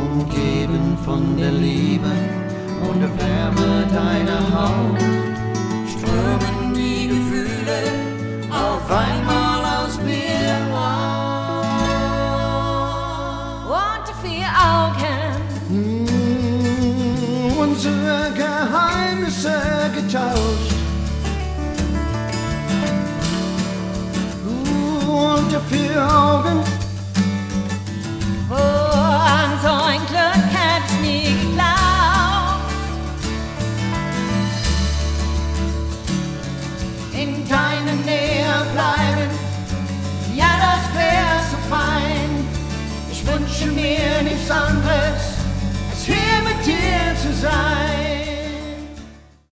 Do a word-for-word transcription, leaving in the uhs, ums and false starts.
umgeben von der Liebe und der Wärme deiner Haut, strömen die Gefühle auf einmal aus mir raus. Unter vier Augen, mm, unsere Geheimnisse getauscht. Uh, unter vier Augen, oh, an so ein Glück hätt ich nie geglaubt. In deiner Nähe bleiben, ja, das wär so fein. Ich wünsche mir nichts anderes, als hier mit dir zu sein.